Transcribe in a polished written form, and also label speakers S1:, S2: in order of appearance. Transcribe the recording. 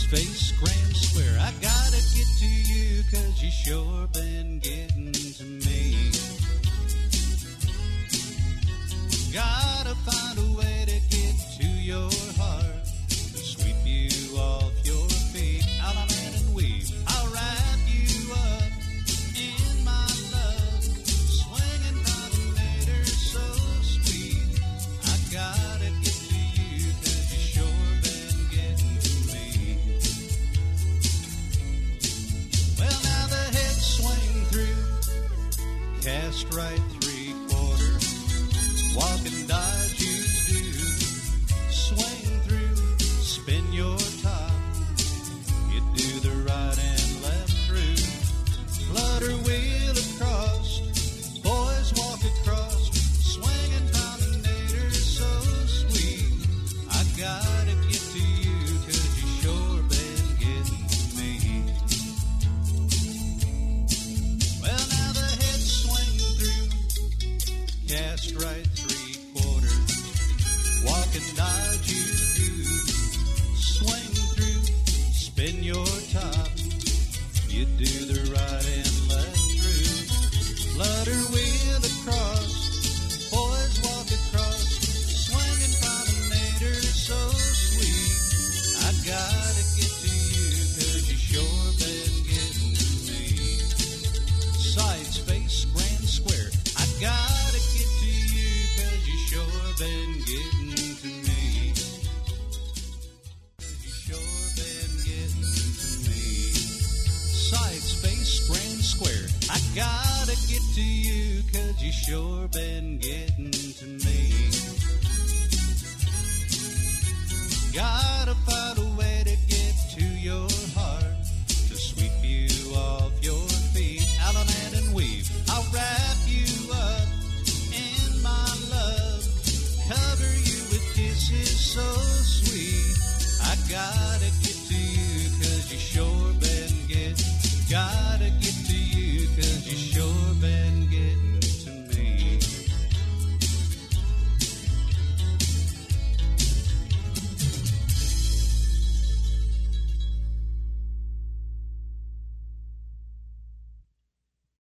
S1: face, grand square. I gotta get to you, 'cause you sure been getting to me. Gotta find a way to get to your heart, to sweep you off your feet. Out on land and weave, I'll wrap you up in my love, swinging promenader so sweet. I gotta get to you, 'cause you sure been getting to me. Well, now the head swing through, cast right 3/4, walk and dodge you do, swing through, spin your top, you do the right and left through, flutter wheel across, boys walk across, swinging promenader so sweet. I gotta get to you, 'cause you sure been getting to me. Well, now the head swing through, cast right 3/4, walk and dodge you do, swing through, spin your top, you do the right and left through, flutter wheel across, boys walk across, swinging promenader so sweet. I gotta get to you, 'cause you sure been getting to me. Sides, face, grand square, I gotta get to you, 'cause you sure been getting to me. You sure been getting to me. Sides, face, grand square, I gotta get to you, 'cause you sure been getting to me. God